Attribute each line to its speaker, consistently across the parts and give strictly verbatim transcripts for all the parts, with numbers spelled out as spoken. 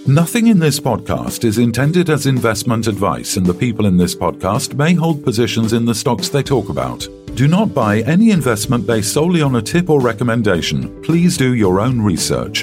Speaker 1: Nothing in this podcast is intended as investment advice, and the people in this podcast may hold positions in the stocks they talk about. Do not buy any investment based solely on a tip or recommendation. Please do your own research.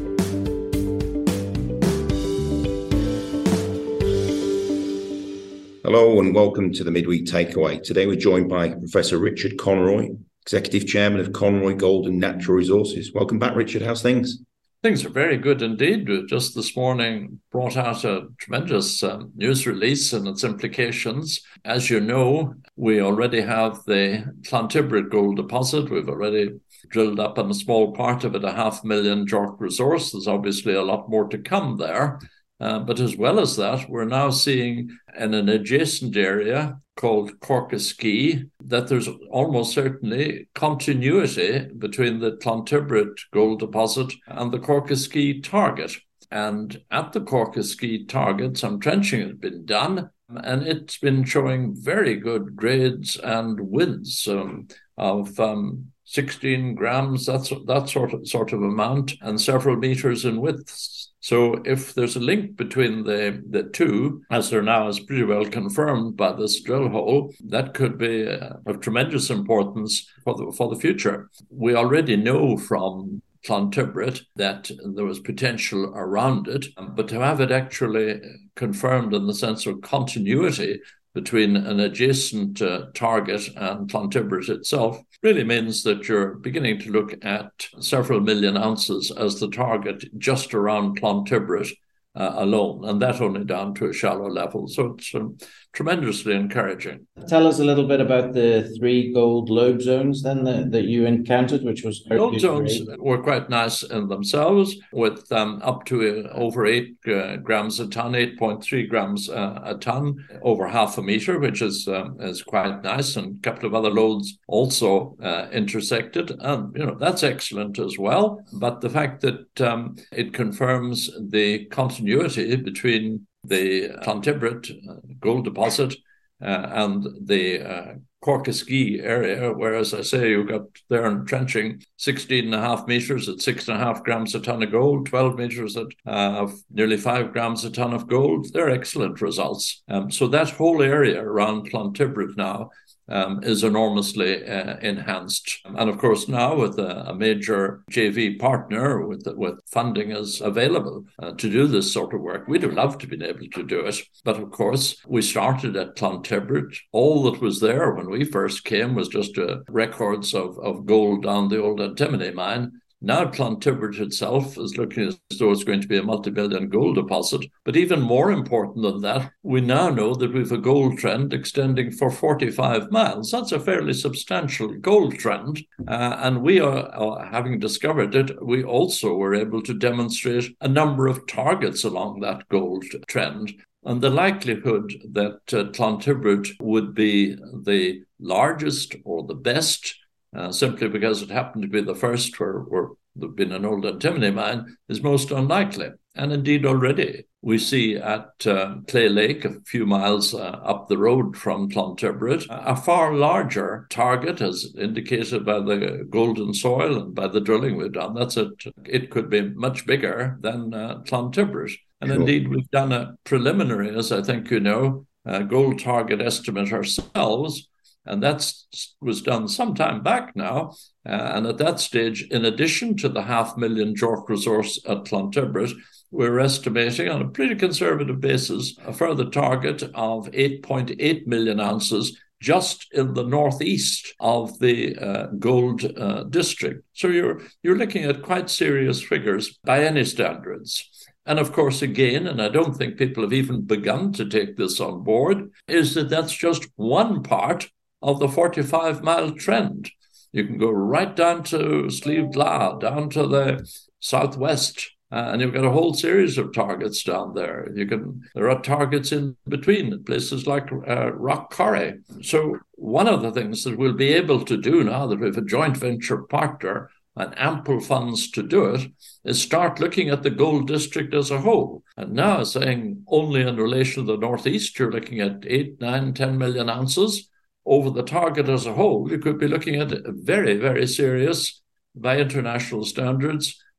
Speaker 2: Hello and welcome to the Midweek Takeaway. Today we're joined by Professor Richard Conroy, Executive Chairman of Conroy Gold and Natural Resources. Welcome back, Richard. How's things?
Speaker 3: Things are very good indeed. We just this morning brought out a tremendous um, news release and its implications. As you know, we already have the Clontibret gold deposit. We've already drilled up on a small part of it, a half million JORC resource. There's obviously a lot more to come there. Uh, but as well as that, we're now seeing in an adjacent area called Corkeskee that there's almost certainly continuity between the Clontibret gold deposit and the Corkeskee target. And at the Corkeskee target, some trenching has been done, and it's been showing very good grades and widths um, of um, sixteen grams, that's that sort of sort of amount, and several meters in width. So if there's a link between the, the two, as there now is pretty well confirmed by this drill hole, that could be of tremendous importance for the, for the future. We already know from Clontibret that there was potential around it, but to have it actually confirmed in the sense of continuity between an adjacent uh, target and Clontibret itself really means that you're beginning to look at several million ounces as the target just around Clontibret uh, alone, and that only down to a shallow level. So it's um, tremendously encouraging.
Speaker 4: Tell us a little bit about the three gold lobe zones then that, that you encountered, which was...
Speaker 3: Gold zones were quite nice in themselves, with um, up to uh, over eight uh, grams a ton, eight point three grams uh, a ton, over half a meter, which is um, is quite nice, and a couple of other lodes also uh, intersected, and you know that's excellent as well. But the fact that um, it confirms the continuity between the Clontibret gold deposit uh, and the uh, Corkeskee area, where, as I say, you got there in trenching sixteen and a half meters at six and a half grams a ton of gold, twelve meters at uh, nearly five grams a ton of gold. They're excellent results. Um, so that whole area around Clontibret now Um, is enormously uh, enhanced. And of course, now with a, a major J V partner with with funding is available uh, to do this sort of work, we'd have loved to been able to do it. But of course, we started at Clontibret. All that was there when we first came was just uh, records of, of gold down the old antimony mine. Now Clontibret itself is looking as though it's going to be a multi-billion gold deposit. But even more important than that, we now know that we have a gold trend extending for forty-five miles. That's a fairly substantial gold trend. Uh, and we are, uh, having discovered it, we also were able to demonstrate a number of targets along that gold trend. And the likelihood that uh, Clontibret would be the largest or the best, Uh, simply because it happened to be the first where, where there'd been an old antimony mine, is most unlikely. And indeed already we see at uh, Clay Lake, a few miles uh, up the road from Clontibret, a far larger target, as indicated by the golden soil and by the drilling we've done. That's it. It could be much bigger than uh, Clontibret. And sure. Indeed, we've done a preliminary, as I think you know, uh, gold target estimate ourselves. And that was done some time back now. Uh, and at that stage, in addition to the half million JORC resource at Clontibret, we're estimating on a pretty conservative basis a further target of eight point eight million ounces just in the northeast of the uh, gold uh, district. So you're you're looking at quite serious figures by any standards. And of course, again, and I don't think people have even begun to take this on board, is that that's just one part of the forty-five mile trend. You can go right down to Slieve Glah, down to the southwest, uh, and you've got a whole series of targets down there. You can there are targets in between, places like uh, Rock Quarry. So one of the things that we'll be able to do now that we have a joint venture partner and ample funds to do it is start looking at the gold district as a whole. And now saying only in relation to the northeast, you're looking at eight, nine, ten million ounces. Over the target as a whole, you could be looking at a very, very serious, by international standards,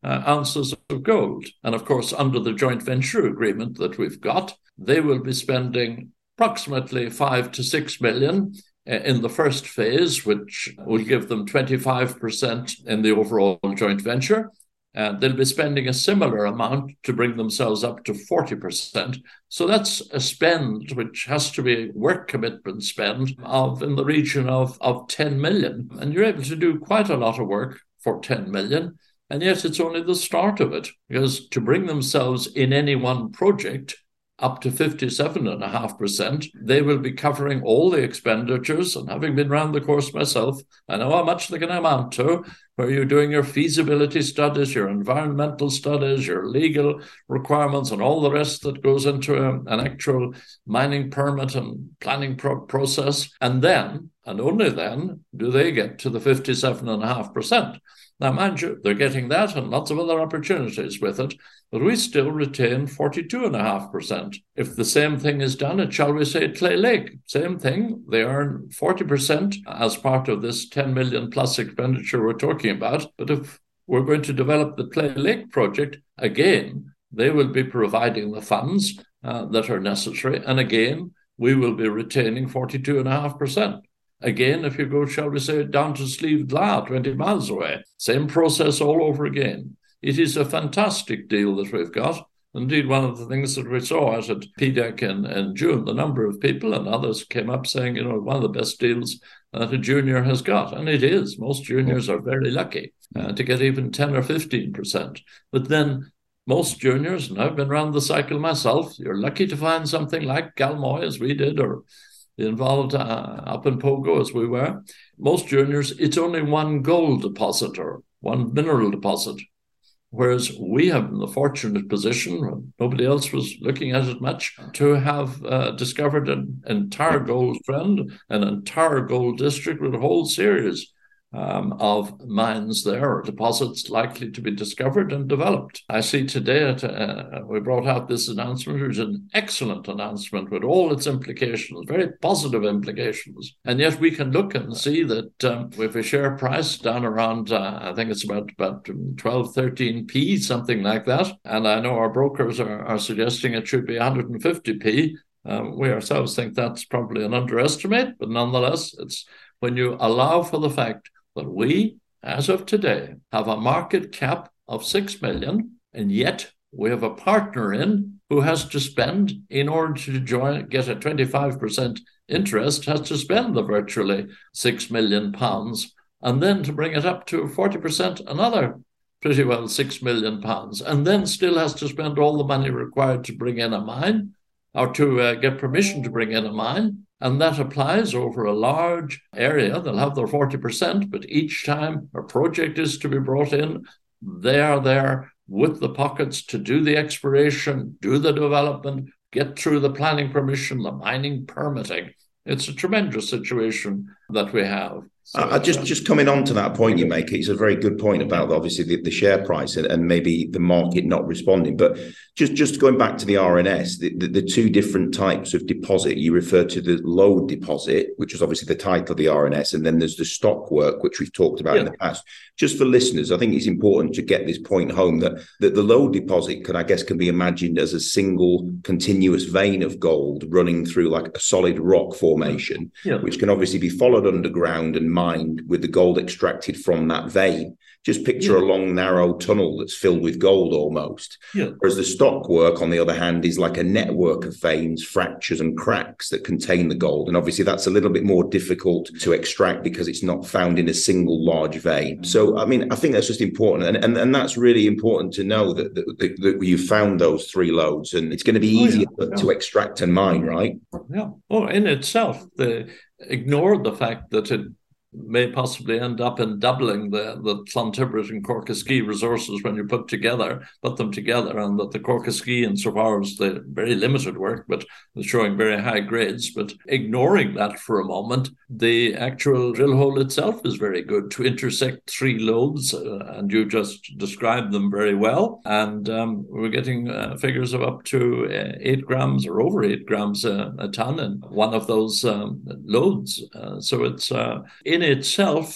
Speaker 3: uh, ounces of gold. And of course, under the joint venture agreement that we've got, they will be spending approximately five to six million in the first phase, which will give them twenty-five percent in the overall joint venture. And they'll be spending a similar amount to bring themselves up to forty percent. So that's a spend which has to be work commitment spend of in the region of, of ten million. And you're able to do quite a lot of work for ten million. And yet it's only the start of it, because to bring themselves in any one project up to fifty-seven point five percent, they will be covering all the expenditures. And having been round the course myself, I know how much they can amount to, where you're doing your feasibility studies, your environmental studies, your legal requirements, and all the rest that goes into a, an actual mining permit and planning pro- process. And then, and only then, do they get to the fifty-seven point five percent. Now, mind you, they're getting that and lots of other opportunities with it, but we still retain forty-two point five percent. If the same thing is done at, shall we say, Clay Lake, same thing, they earn forty percent as part of this ten million plus expenditure we're talking about. But if we're going to develop the Clay Lake project, again, they will be providing the funds uh, that are necessary. And again, we will be retaining forty-two point five percent. Again, if you go, shall we say, down to Slieve Gla, twenty miles away, same process all over again. It is a fantastic deal that we've got. Indeed, one of the things that we saw out at P D E C in, in June, the number of people and others came up saying, you know, one of the best deals that a junior has got. And it is. Most juniors are very lucky uh, to get even ten or fifteen percent. But then most juniors, and I've been around the cycle myself, you're lucky to find something like Galmoy, as we did, or involved uh, up in Pogo as we were. Most juniors, it's only one gold deposit or one mineral deposit, whereas we have in the fortunate position, when nobody else was looking at it much, to have uh, discovered an entire gold trend, an entire gold district with a whole series Um, of mines there, or deposits likely to be discovered and developed. I see today at, uh, we brought out this announcement, which is an excellent announcement with all its implications, very positive implications. And yet we can look and see that um, with a share price down around, uh, I think it's about, about twelve, thirteen p, something like that. And I know our brokers are, are suggesting it should be one hundred fifty p. Um, we ourselves think that's probably an underestimate, but nonetheless, it's when you allow for the fact that we, as of today, have a market cap of six million, and yet we have a partner in who has to spend, in order to join, get a twenty-five percent interest, has to spend the virtually six million pounds, and then to bring it up to forty percent, another pretty well six million pounds, and then still has to spend all the money required to bring in a mine, or to uh, get permission to bring in a mine. And that applies over a large area. They'll have their forty percent, but each time a project is to be brought in, they are there with the pockets to do the exploration, do the development, get through the planning permission, the mining permitting. It's a tremendous situation that we have. So
Speaker 2: I just um, just coming on to that point you make, it's a very good point about obviously the, the share price and, and maybe the market not responding. But just, just going back to the R N S, the, the, the two different types of deposit, you refer to the lode deposit, which is obviously the title of the R N S, and then there's the stockwork, which we've talked about yeah. in the past. Just for listeners, I think it's important to get this point home that, that the lode deposit can, I guess, can be imagined as a single continuous vein of gold running through like a solid rock formation, yeah. which can obviously be followed underground and mined with the gold extracted from that vein. Just picture yeah. a long, narrow tunnel that's filled with gold almost. Yeah. Whereas the stockwork, on the other hand, is like a network of veins, fractures and cracks that contain the gold. And obviously that's a little bit more difficult to extract because it's not found in a single large vein. So, I mean, I think that's just important. And and, and that's really important to know that, that, that, that you found those three lodes, and it's going to be easier oh, yeah. Yeah. to extract and mine, right?
Speaker 3: Yeah. Well, in itself, the, ignore the fact that it may possibly end up in doubling the, the Clontibret and Corkasky resources when you put together, put them together, and that the Corkasky, insofar as the very limited work, but showing very high grades. But ignoring that for a moment, the actual drill hole itself is very good to intersect three lodes, uh, and you just described them very well. And um, we're getting uh, figures of up to uh, eight grams or over eight grams uh, a ton in one of those um, lodes. Uh, so it's uh, in itself,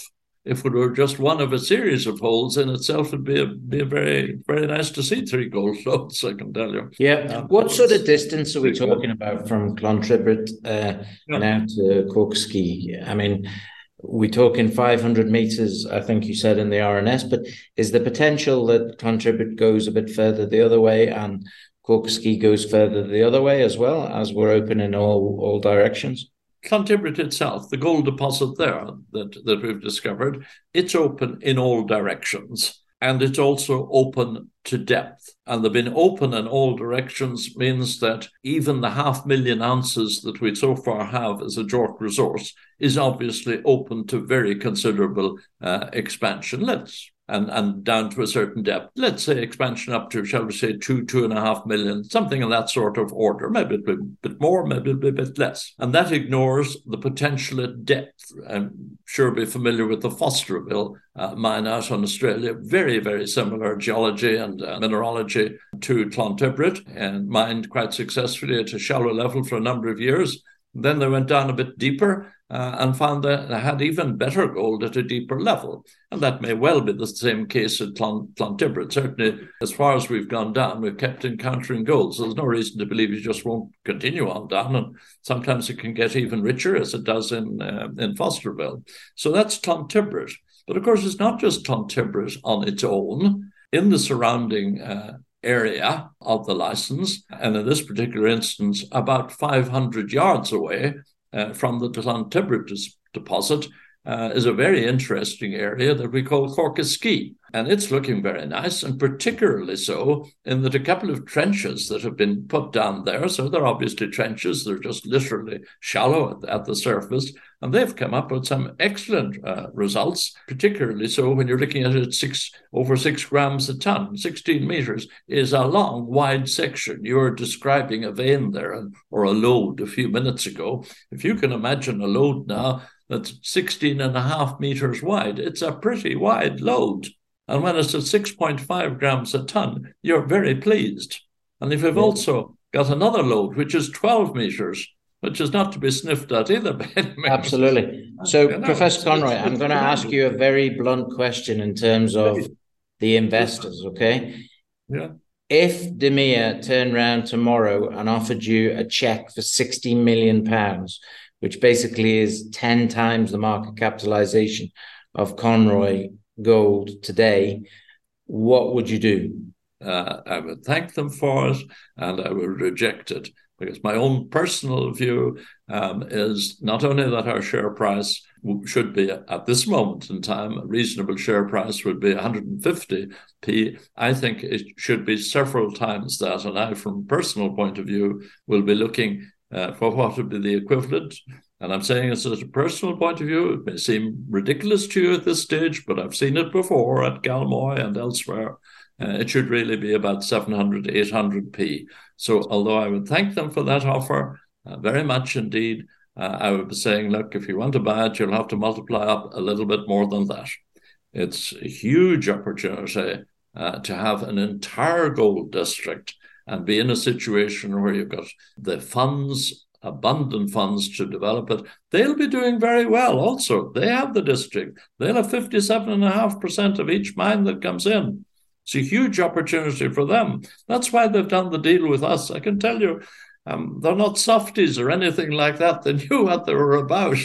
Speaker 3: if it were just one of a series of holes in itself, it'd be a, be a very, very nice to see three gold lodes, I can tell you.
Speaker 4: Yeah. Um, what sort of distance are we talking about from Clontibret uh, yeah. now to Corksky? I mean, we're talking five hundred meters, I think you said in the R N S, but is the potential that Clontibret goes a bit further the other way and Corksky goes further the other way as well, as we're open in all, all directions?
Speaker 3: Clontibret itself, the gold deposit there that, that we've discovered, it's open in all directions, and it's also open to depth. And they've been open in all directions means that even the half million ounces that we so far have as a JORC resource is obviously open to very considerable uh, expansion. Let's And, and down to a certain depth. Let's say expansion up to, shall we say, two, two and a half million, something in that sort of order. Maybe it'll be a bit more, maybe it'll be a bit less. And that ignores the potential at depth. I'm sure be familiar with the Fosterville uh, mine out in Australia. Very, very similar geology and uh, mineralogy to Clontibret, and mined quite successfully at a shallow level for a number of years. Then they went down a bit deeper uh, and found that they had even better gold at a deeper level. And that may well be the same case at Clontibret. Certainly, as far as we've gone down, we've kept encountering gold. So there's no reason to believe you just won't continue on down. And sometimes it can get even richer, as it does in, uh, in Fosterville. So that's Clontibret. But of course, it's not just Clontibret on its own. In the surrounding uh, area of the license, and in this particular instance, about five hundred yards away uh, from the Clontibret deposit, uh, is a very interesting area that we call Corksky. And it's looking very nice, and particularly so in that a couple of trenches that have been put down there, so they're obviously trenches, they're just literally shallow at the, at the surface, and they've come up with some excellent uh, results, particularly so when you're looking at it six over six grams a ton. sixteen meters is a long, wide section. You were describing a vein there, or a lode a few minutes ago. If you can imagine a lode now that's sixteen and a half meters wide, it's a pretty wide lode. And when it's at six point five grams a ton, you're very pleased. And if you've also got another lode, which is twelve meters, which is not to be sniffed at either.
Speaker 4: Absolutely. So, you know, Professor Conroy, I'm going to ask you a very blunt question in terms of the investors, okay?
Speaker 3: Yeah.
Speaker 4: If De Beer turned around tomorrow and offered you a check for sixty million pounds, which basically is ten times the market capitalization of Conroy Gold today, what would you do?
Speaker 3: Uh, I would thank them for it, and I would reject it, because my own personal view um, is not only that our share price should be, at this moment in time, a reasonable share price would be one hundred fifty p. I think it should be several times that, and I, from a personal point of view, will be looking uh, for what would be the equivalent. And I'm saying this as a personal point of view. It may seem ridiculous to you at this stage, but I've seen it before at Galmoy and elsewhere. Uh, it should really be about seven hundred, eight hundred p. So although I would thank them for that offer, uh, very much indeed, uh, I would be saying, look, if you want to buy it, you'll have to multiply up a little bit more than that. It's a huge opportunity uh, to have an entire gold district and be in a situation where you've got the funds, abundant funds to develop it. They'll be doing very well also. They have the district. They'll have fifty-seven point five percent of each mine that comes in. It's a huge opportunity for them. That's why they've done the deal with us. I can tell you, um, they're not softies or anything like that. They knew what they were about.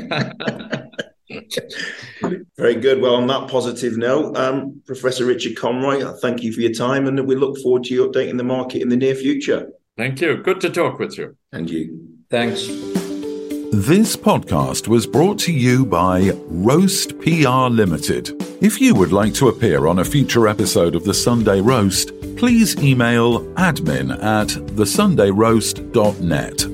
Speaker 2: Very good. Well, on that positive note, um, Professor Richard Conroy, I thank you for your time, and we look forward to you updating the market in the near future.
Speaker 3: Thank you. Good to talk with you.
Speaker 2: And you.
Speaker 4: Thanks.
Speaker 1: This podcast was brought to you by Roast P R Limited. If you would like to appear on a future episode of The Sunday Roast, please email admin at the sunday roast dot net.